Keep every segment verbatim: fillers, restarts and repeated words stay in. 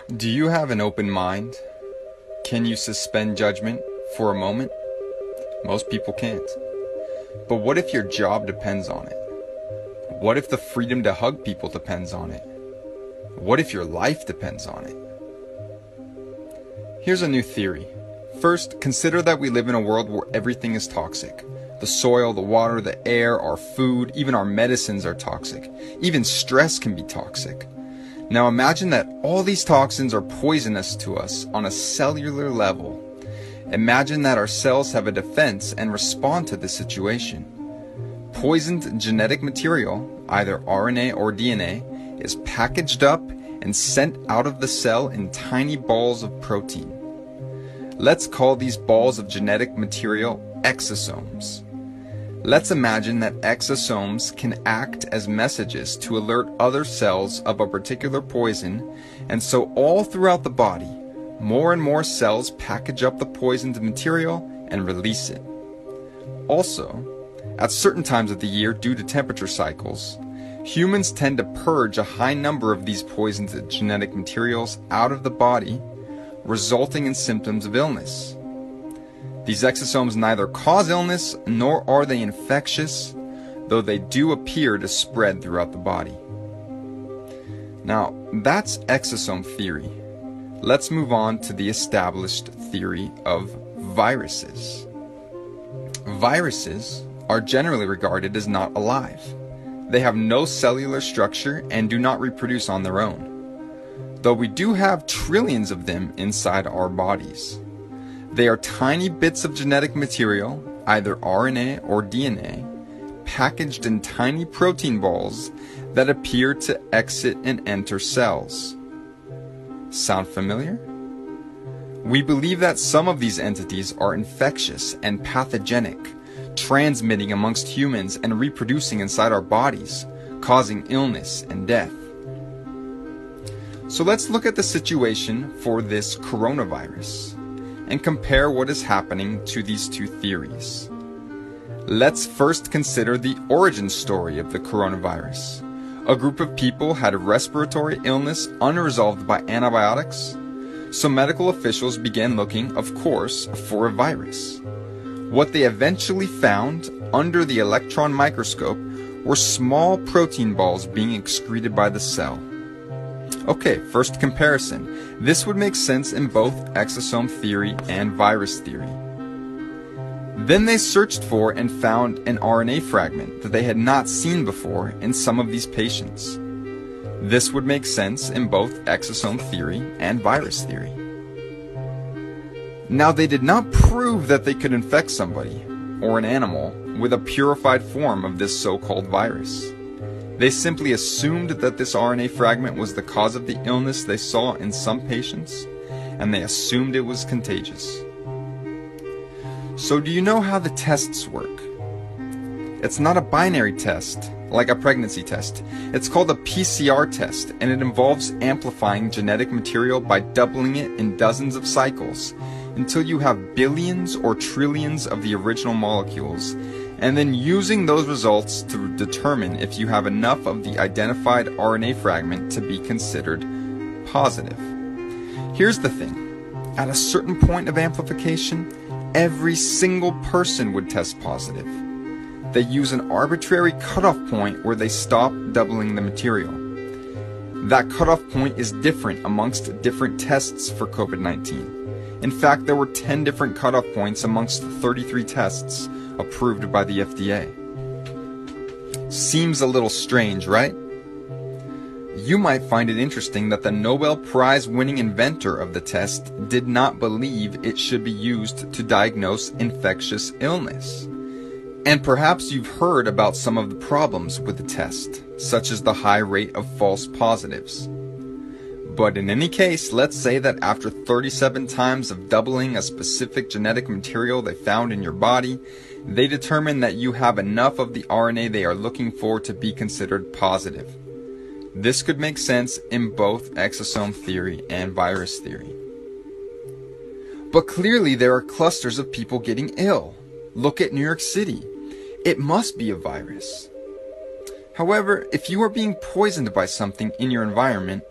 Do you have an open mind? Can you suspend judgment for a moment? Most people can't. But what if your job depends on it? What if the freedom to hug people depends on it? What if your life depends on it? Here's a new theory. First, consider that we live in a world where everything is toxic. The soil, the water, the air, our food, even our medicines are toxic. Even stress can be toxic. Now imagine that all these toxins are poisonous to us on a cellular level. Imagine that our cells have a defense and respond to this situation. Poisoned genetic material, either R N A or D N A, is packaged up and sent out of the cell in tiny balls of protein. Let's call these balls of genetic material exosomes. Let's imagine that exosomes can act as messages to alert other cells of a particular poison, and so all throughout the body, more and more cells package up the poisoned material and release it. Also, at certain times of the year due to temperature cycles, humans tend to purge a high number of these poisoned genetic materials out of the body, resulting in symptoms of illness. These exosomes neither cause illness nor are they infectious, though they do appear to spread throughout the body. Now, that's exosome theory. Let's move on to the established theory of viruses. Viruses are generally regarded as not alive. They have no cellular structure and do not reproduce on their own, though we do have trillions of them inside our bodies. They are tiny bits of genetic material, either R N A or D N A, packaged in tiny protein balls that appear to exit and enter cells. Sound familiar? We believe that some of these entities are infectious and pathogenic, transmitting amongst humans and reproducing inside our bodies, causing illness and death. So let's look at the situation for this coronavirus and compare what is happening to these two theories. Let's first consider the origin story of the coronavirus. A group of people had a respiratory illness unresolved by antibiotics, so medical officials began looking, of course, for a virus. What they eventually found under the electron microscope were small protein balls being excreted by the cell. Okay, first comparison. This would make sense in both exosome theory and virus theory. Then they searched for and found an R N A fragment that they had not seen before in some of these patients. This would make sense in both exosome theory and virus theory. Now, they did not prove that they could infect somebody or an animal with a purified form of this so-called virus. They simply assumed that this R N A fragment was the cause of the illness they saw in some patients, and they assumed it was contagious. So do you know how the tests work? It's not a binary test, like a pregnancy test. It's called a P C R test, and it involves amplifying genetic material by doubling it in dozens of cycles until you have billions or trillions of the original molecules, and then using those results to determine if you have enough of the identified R N A fragment to be considered positive. Here's the thing. At a certain point of amplification, every single person would test positive. They use an arbitrary cutoff point where they stop doubling the material. That cutoff point is different amongst different tests for COVID nineteen. In fact, there were ten different cutoff points amongst thirty-three tests approved by the F D A. Seems a little strange, right? You might find it interesting that the Nobel Prize winning inventor of the test did not believe it should be used to diagnose infectious illness. And perhaps you've heard about some of the problems with the test, such as the high rate of false positives. But in any case, let's say that after thirty-seven times of doubling a specific genetic material they found in your body, they determine that you have enough of the R N A they are looking for to be considered positive. This could make sense in both exosome theory and virus theory. But clearly there are clusters of people getting ill. Look at New York City. It must be a virus. However, if you are being poisoned by something in your environment,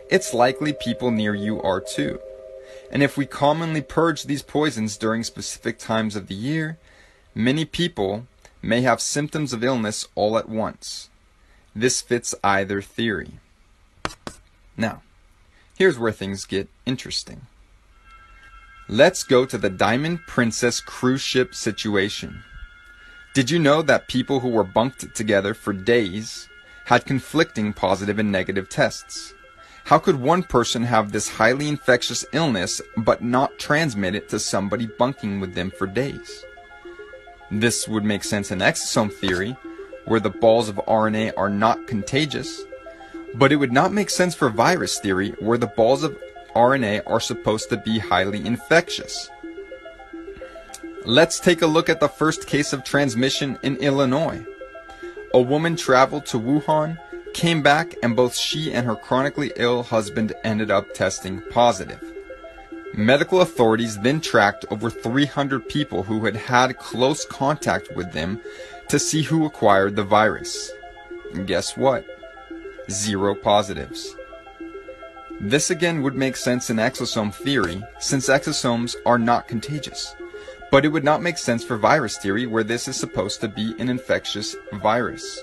it's likely people near you are too. And if we commonly purge these poisons during specific times of the year, many people may have symptoms of illness all at once. This fits either theory. Now, here's where things get interesting. Let's go to the Diamond Princess cruise ship situation. Did you know that people who were bunked together for days had conflicting positive and negative tests? How could one person have this highly infectious illness but not transmit it to somebody bunking with them for days? This would make sense in exosome theory, where the balls of R N A are not contagious, but it would not make sense for virus theory, where the balls of R N A are supposed to be highly infectious. Let's take a look at the first case of transmission in Illinois. A woman traveled to Wuhan, came back, and both she and her chronically ill husband ended up testing positive. Medical authorities then tracked over three hundred people who had had close contact with them to see who acquired the virus. And guess what? Zero positives. This again would make sense in exosome theory, since exosomes are not contagious. But it would not make sense for virus theory, where this is supposed to be an infectious virus.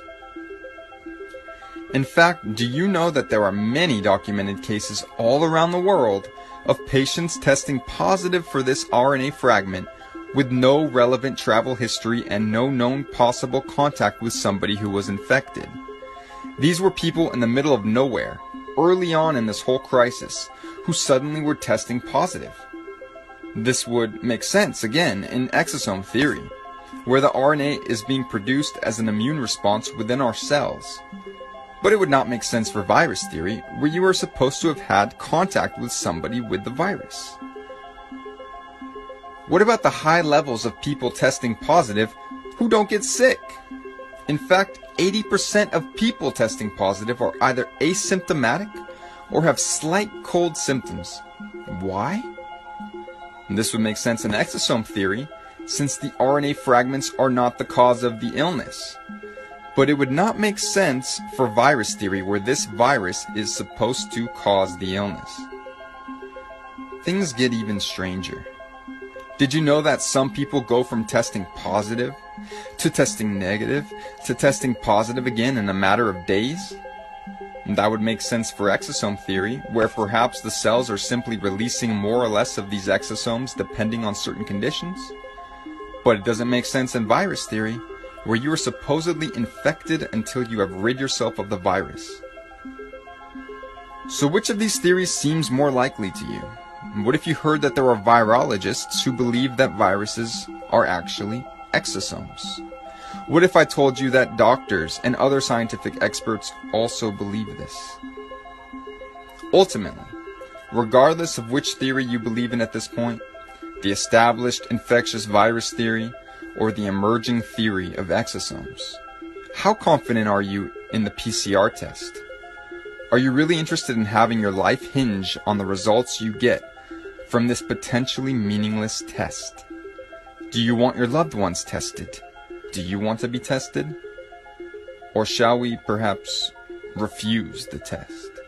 In fact, do you know that there are many documented cases all around the world of patients testing positive for this R N A fragment with no relevant travel history and no known possible contact with somebody who was infected? These were people in the middle of nowhere, early on in this whole crisis, who suddenly were testing positive. This would make sense, again, in exosome theory, where the R N A is being produced as an immune response within our cells. But it would not make sense for virus theory, where you are supposed to have had contact with somebody with the virus. What about the high levels of people testing positive who don't get sick? In fact, eighty percent of people testing positive are either asymptomatic or have slight cold symptoms. Why? And this would make sense in exosome theory, since the R N A fragments are not the cause of the illness. But it would not make sense for virus theory, where this virus is supposed to cause the illness. Things get even stranger. Did you know that some people go from testing positive to testing negative to testing positive again in a matter of days? And that would make sense for exosome theory, where perhaps the cells are simply releasing more or less of these exosomes depending on certain conditions. But it doesn't make sense in virus theory, where you are supposedly infected until you have rid yourself of the virus. So which of these theories seems more likely to you? What if you heard that there are virologists who believe that viruses are actually exosomes? What if I told you that doctors and other scientific experts also believe this? Ultimately, regardless of which theory you believe in at this point, the established infectious virus theory or the emerging theory of exosomes, how confident are you in the P C R test? Are you really interested in having your life hinge on the results you get from this potentially meaningless test? Do you want your loved ones tested? Do you want to be tested? Or shall we perhaps refuse the test?